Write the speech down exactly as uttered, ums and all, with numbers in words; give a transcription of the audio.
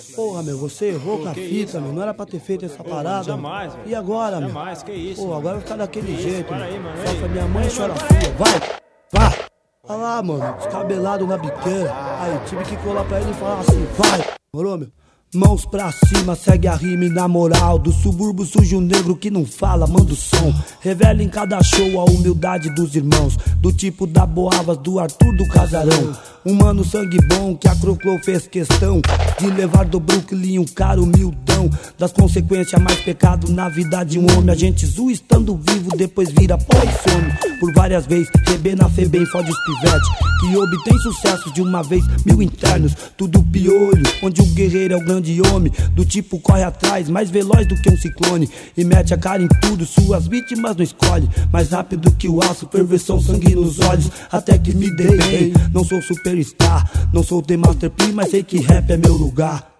Porra, meu, você errou Pô, com a que fita, isso, meu. Não era pra ter feito essa Pô, parada. jamais, mano. velho. E agora, meu? Jamais, que isso, Pô, mano. agora vai ficar daquele Que jeito, isso, para aí, mano. mano. Só Ei. que a minha mãe Ei, chora mano, para fria. aí. Vai, vai. Olha lá, mano, descabelado na biqueira. Aí, tive que colar pra ele e falar assim, vai. Morou, meu? Mãos pra cima, segue a rima e na moral. Do subúrbio sujo negro que não fala, manda o som. Revela em cada show a humildade dos irmãos. Do tipo da Boavas, do Arthur do Casarão. Um mano sangue bom que a Croclô fez questão de levar do Brooklyn um cara humildão. Das consequências mais pecado na vida de um homem. A gente zoa estando vivo, depois vira pó e some. Por várias vezes, rebê na Febem fode os pivete que obtém sucesso de uma vez, mil internos. Tudo piolho, onde o guerreiro é o grande homem. Do tipo corre atrás, mais veloz do que um ciclone. E mete a cara em tudo, suas vítimas não escolhe. Mais rápido que o aço, perversão, sangue nos olhos. Até que me dei bem, não sou superstar, não sou The Master P, mas sei que rap é meu lugar.